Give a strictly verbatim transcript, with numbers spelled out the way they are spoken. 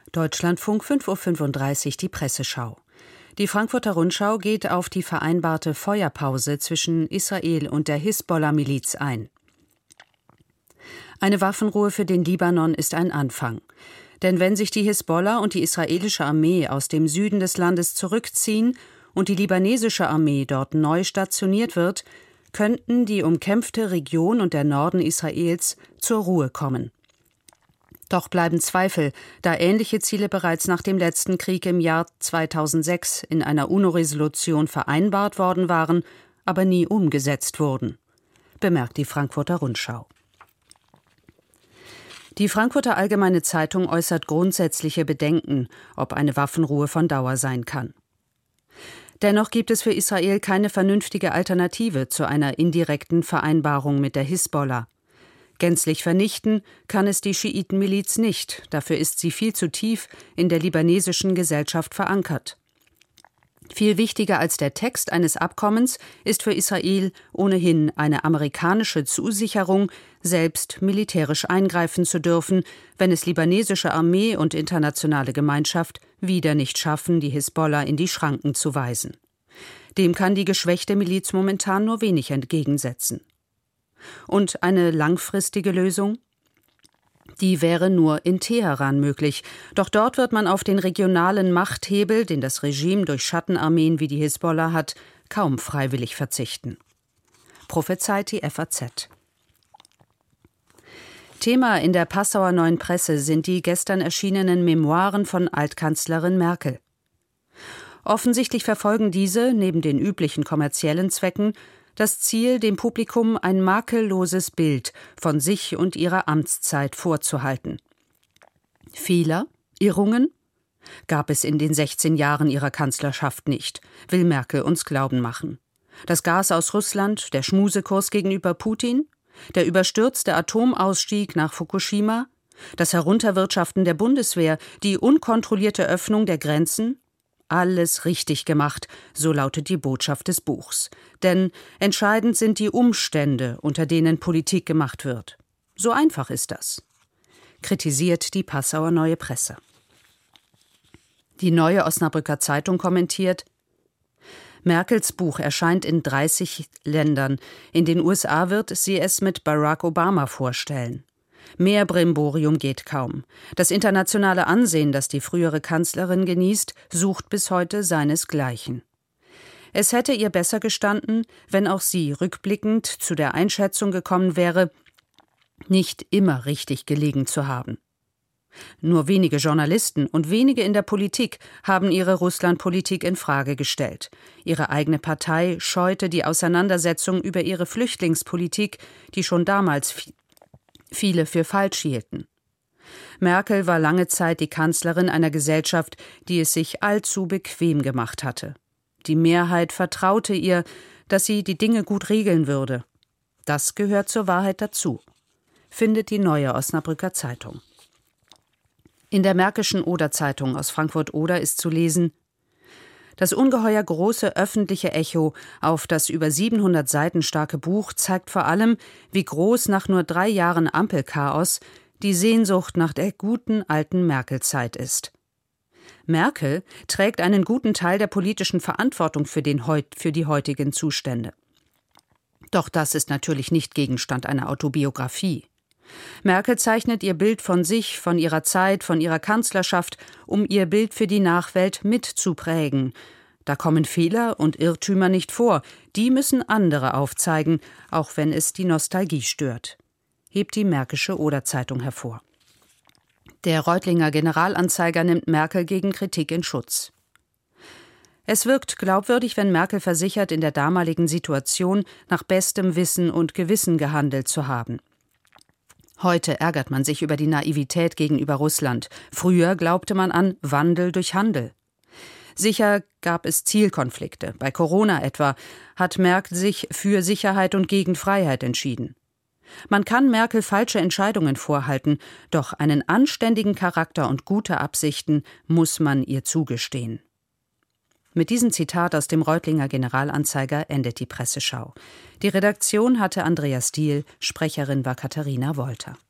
Deutschlandfunk fünf Uhr fünfunddreißig, die Presseschau. Die Frankfurter Rundschau geht auf die vereinbarte Feuerpause zwischen Israel und der Hisbollah-Miliz ein. Eine Waffenruhe für den Libanon ist ein Anfang. Denn wenn sich die Hisbollah und die israelische Armee aus dem Süden des Landes zurückziehen und die libanesische Armee dort neu stationiert wird, könnten die umkämpfte Region und der Norden Israels zur Ruhe kommen. Doch bleiben Zweifel, da ähnliche Ziele bereits nach dem letzten Krieg im Jahr zweitausendsechs in einer UNO-Resolution vereinbart worden waren, aber nie umgesetzt wurden, bemerkt die Frankfurter Rundschau. Die Frankfurter Allgemeine Zeitung äußert grundsätzliche Bedenken, ob eine Waffenruhe von Dauer sein kann. Dennoch gibt es für Israel keine vernünftige Alternative zu einer indirekten Vereinbarung mit der Hisbollah. Gänzlich vernichten kann es die Schiitenmiliz nicht, dafür ist sie viel zu tief in der libanesischen Gesellschaft verankert. Viel wichtiger als der Text eines Abkommens ist für Israel ohnehin eine amerikanische Zusicherung, selbst militärisch eingreifen zu dürfen, wenn es libanesische Armee und internationale Gemeinschaft wieder nicht schaffen, die Hisbollah in die Schranken zu weisen. Dem kann die geschwächte Miliz momentan nur wenig entgegensetzen. Und eine langfristige Lösung? Die wäre nur in Teheran möglich. Doch dort wird man auf den regionalen Machthebel, den das Regime durch Schattenarmeen wie die Hisbollah hat, kaum freiwillig verzichten. Prophezeit die F A Z. Thema in der Passauer Neuen Presse sind die gestern erschienenen Memoiren von Altkanzlerin Merkel. Offensichtlich verfolgen diese, neben den üblichen kommerziellen Zwecken, das Ziel, dem Publikum ein makelloses Bild von sich und ihrer Amtszeit vorzuhalten. Fehler? Irrungen? Gab es in den sechzehn Jahren ihrer Kanzlerschaft nicht, will Merkel uns glauben machen. Das Gas aus Russland, der Schmusekurs gegenüber Putin, der überstürzte Atomausstieg nach Fukushima, das Herunterwirtschaften der Bundeswehr, die unkontrollierte Öffnung der Grenzen? Alles richtig gemacht, so lautet die Botschaft des Buchs. Denn entscheidend sind die Umstände, unter denen Politik gemacht wird. So einfach ist das, kritisiert die Passauer Neue Presse. Die Neue Osnabrücker Zeitung kommentiert: Merkels Buch erscheint in dreißig Ländern. In den U S A wird sie es mit Barack Obama vorstellen. Mehr Brimborium geht kaum. Das internationale Ansehen, das die frühere Kanzlerin genießt, sucht bis heute seinesgleichen. Es hätte ihr besser gestanden, wenn auch sie rückblickend zu der Einschätzung gekommen wäre, nicht immer richtig gelegen zu haben. Nur wenige Journalisten und wenige in der Politik haben ihre Russlandpolitik in Frage gestellt. Ihre eigene Partei scheute die Auseinandersetzung über ihre Flüchtlingspolitik, die schon damals viele für falsch hielten. Merkel war lange Zeit die Kanzlerin einer Gesellschaft, die es sich allzu bequem gemacht hatte. Die Mehrheit vertraute ihr, dass sie die Dinge gut regeln würde. Das gehört zur Wahrheit dazu, findet die Neue Osnabrücker Zeitung. In der Märkischen Oder-Zeitung aus Frankfurt-Oder ist zu lesen: Das ungeheuer große öffentliche Echo auf das über siebenhundert Seiten starke Buch zeigt vor allem, wie groß nach nur drei Jahren Ampelchaos die Sehnsucht nach der guten alten Merkel-Zeit ist. Merkel trägt einen guten Teil der politischen Verantwortung für, den heut, für die heutigen Zustände. Doch das ist natürlich nicht Gegenstand einer Autobiografie. Merkel zeichnet ihr Bild von sich, von ihrer Zeit, von ihrer Kanzlerschaft, um ihr Bild für die Nachwelt mitzuprägen. Da kommen Fehler und Irrtümer nicht vor, die müssen andere aufzeigen, auch wenn es die Nostalgie stört, hebt die Märkische Oder-Zeitung hervor. Der Reutlinger Generalanzeiger nimmt Merkel gegen Kritik in Schutz. Es wirkt glaubwürdig, wenn Merkel versichert, in der damaligen Situation nach bestem Wissen und Gewissen gehandelt zu haben. Heute ärgert man sich über die Naivität gegenüber Russland. Früher glaubte man an Wandel durch Handel. Sicher gab es Zielkonflikte. Bei Corona etwa hat Merkel sich für Sicherheit und gegen Freiheit entschieden. Man kann Merkel falsche Entscheidungen vorhalten, doch einen anständigen Charakter und gute Absichten muss man ihr zugestehen. Mit diesem Zitat aus dem Reutlinger Generalanzeiger endet die Presseschau. Die Redaktion hatte Andreas Diehl, Sprecherin war Katharina Wolter.